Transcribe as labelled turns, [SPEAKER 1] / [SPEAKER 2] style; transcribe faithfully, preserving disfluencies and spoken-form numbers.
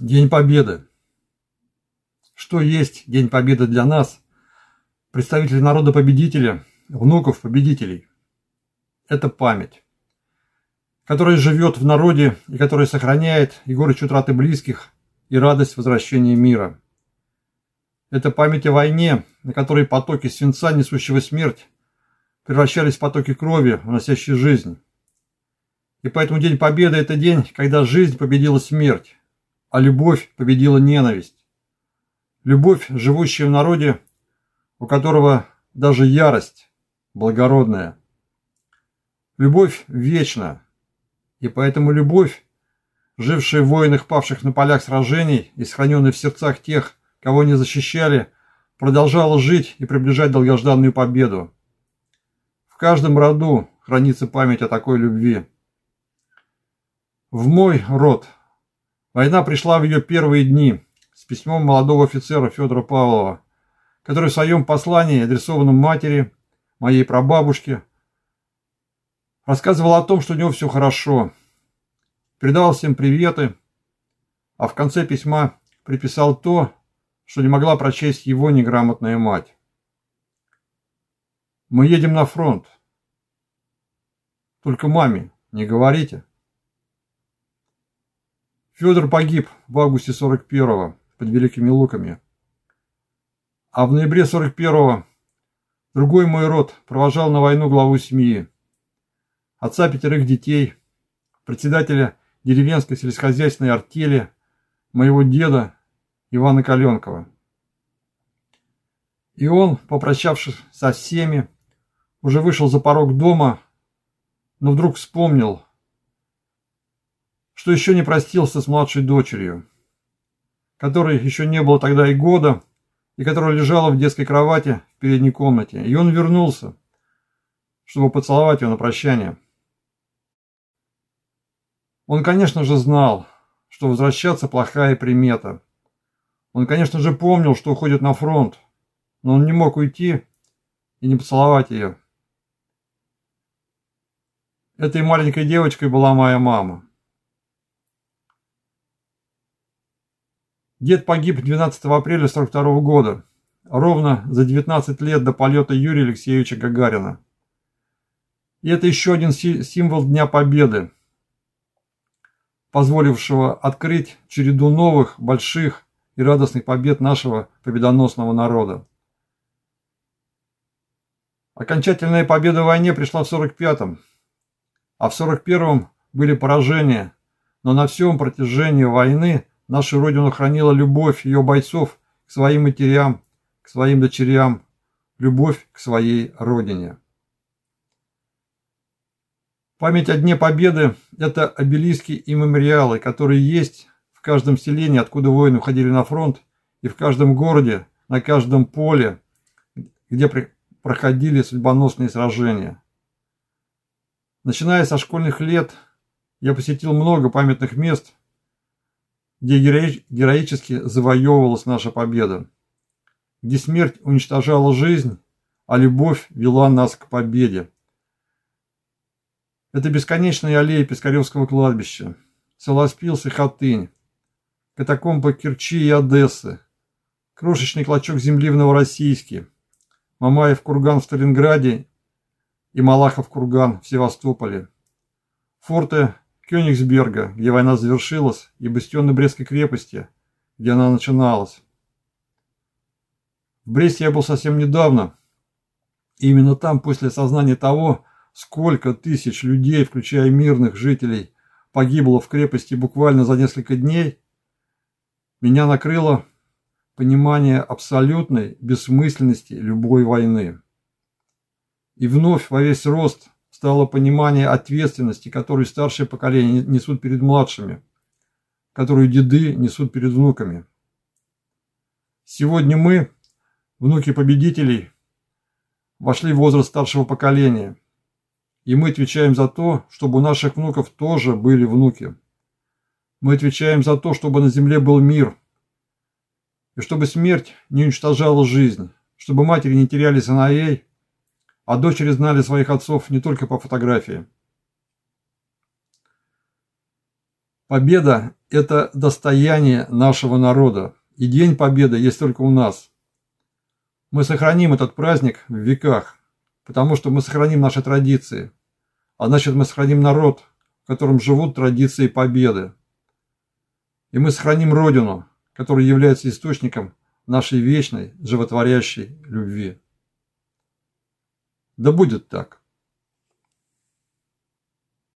[SPEAKER 1] День Победы. Что есть День Победы для нас, представителей народа-победителя, внуков победителей? Это память, которая живет в народе и которая сохраняет и горечь утраты близких, и радость возвращения мира. Это память о войне, на которой потоки свинца, несущего смерть, превращались в потоки крови, уносящие жизнь. И поэтому День Победы – это день, когда жизнь победила смерть, а любовь победила ненависть. Любовь, живущая в народе, у которого даже ярость благородная. Любовь вечна, и поэтому любовь, жившая в войнах, павших на полях сражений и сохраненная в сердцах тех, кого не защищали, продолжала жить и приближать долгожданную победу. В каждом роду хранится память о такой любви. В мой род война пришла в ее первые дни с письмом молодого офицера Федора Павлова, который в своем послании, адресованном матери, моей прабабушке, рассказывал о том, что у него все хорошо, передавал всем приветы, а в конце письма приписал то, что не могла прочесть его неграмотная мать. Мы едем на фронт. Только маме не говорите. Федор погиб в августе сорок первого под Великими Луками. А в ноябре сорок первого другой мой род провожал на войну главу семьи, отца пятерых детей, председателя деревенской сельскохозяйственной артели, моего деда Ивана Каленкова. И он, попрощавшись со всеми, уже вышел за порог дома, но вдруг вспомнил, что еще не простился с младшей дочерью, которой еще не было тогда и года, и которая лежала в детской кровати в передней комнате. И он вернулся, чтобы поцеловать ее на прощание. Он, конечно же, знал, что возвращаться плохая примета. Он, конечно же, помнил, что уходит на фронт, но он не мог уйти и не поцеловать ее. Этой маленькой девочкой была моя мама. Дед погиб двенадцатого апреля сорок второго года, ровно за девятнадцать лет до полета Юрия Алексеевича Гагарина. И это еще один символ Дня Победы, позволившего открыть череду новых, больших и радостных побед нашего победоносного народа. Окончательная победа в войне пришла в сорок пятом, а в сорок первом были поражения, но на всем протяжении войны наша Родина хранила любовь ее бойцов к своим матерям, к своим дочерям, любовь к своей Родине. Память о Дне Победы – это обелиски и мемориалы, которые есть в каждом селении, откуда воины уходили на фронт, и в каждом городе, на каждом поле, где проходили судьбоносные сражения. Начиная со школьных лет, я посетил много памятных мест, где героически завоевывалась наша победа, где смерть уничтожала жизнь, а любовь вела нас к победе. Это бесконечные аллеи Пискаревского кладбища, Солоспилс и Хатынь, катакомбы Керчи и Одессы, крошечный клочок земли в Новороссийске, Мамаев курган в Сталинграде и Малахов курган в Севастополе, форты Кёнигсберга, где война завершилась, и бастионы Брестской крепости, где она начиналась. В Бресте я был совсем недавно, и именно там, после осознания того, сколько тысяч людей, включая мирных жителей, погибло в крепости буквально за несколько дней, меня накрыло понимание абсолютной бессмысленности любой войны. И вновь во весь рост стало понимание ответственности, которую старшее поколение несут перед младшими, которую деды несут перед внуками. Сегодня мы, внуки победителей, вошли в возраст старшего поколения, и мы отвечаем за то, чтобы у наших внуков тоже были внуки. Мы отвечаем за то, чтобы на земле был мир, и чтобы смерть не уничтожала жизнь, чтобы матери не теряли сыновей, а дочери знали своих отцов не только по фотографии. Победа – это достояние нашего народа, и День Победы есть только у нас. Мы сохраним этот праздник в веках, потому что мы сохраним наши традиции, а значит мы сохраним народ, в котором живут традиции победы. И мы сохраним Родину, которая является источником нашей вечной, животворящей любви. Да будет так.